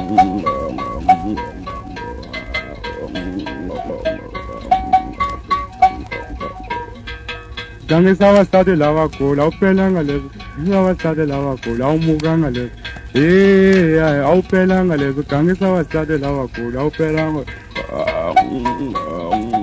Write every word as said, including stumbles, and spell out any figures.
Gangi sawasade lava kola upela ngalezo sawasade lava kola umuka ngalezo eh awupela ngalezo gangi sawasade lava kola upela